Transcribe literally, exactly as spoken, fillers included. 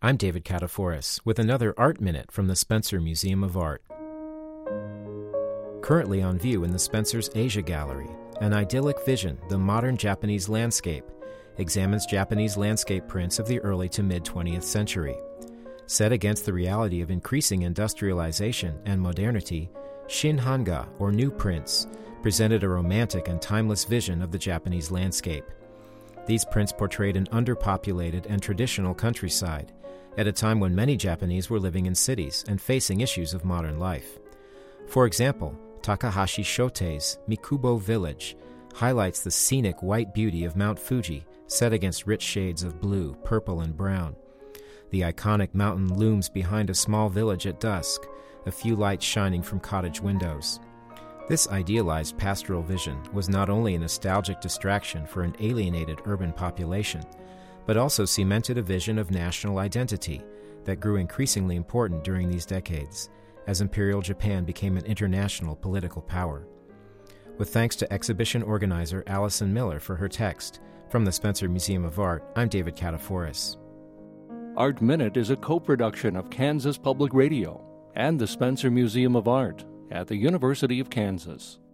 I'm David Kataforis with another Art Minute from the Spencer Museum of Art. Currently on view in the Spencer's Asia Gallery, An Idyllic Vision, the Modern Japanese Landscape, examines Japanese landscape prints of the early to mid-twentieth century. Set against the reality of increasing industrialization and modernity, Shin-hanga, or New Prints, presented a romantic and timeless vision of the Japanese landscape. These prints portrayed an underpopulated and traditional countryside, at a time when many Japanese were living in cities and facing issues of modern life. For example, Takahashi Shotei's Mikubo Village highlights the scenic white beauty of Mount Fuji set against rich shades of blue, purple, and brown. The iconic mountain looms behind a small village at dusk, a few lights shining from cottage windows. This idealized pastoral vision was not only a nostalgic distraction for an alienated urban population, but also cemented a vision of national identity that grew increasingly important during these decades, as Imperial Japan became an international political power. With thanks to exhibition organizer Allison Miller for her text, from the Spencer Museum of Art, I'm David Kataforis. Art Minute is a co-production of Kansas Public Radio and the Spencer Museum of Art at the University of Kansas.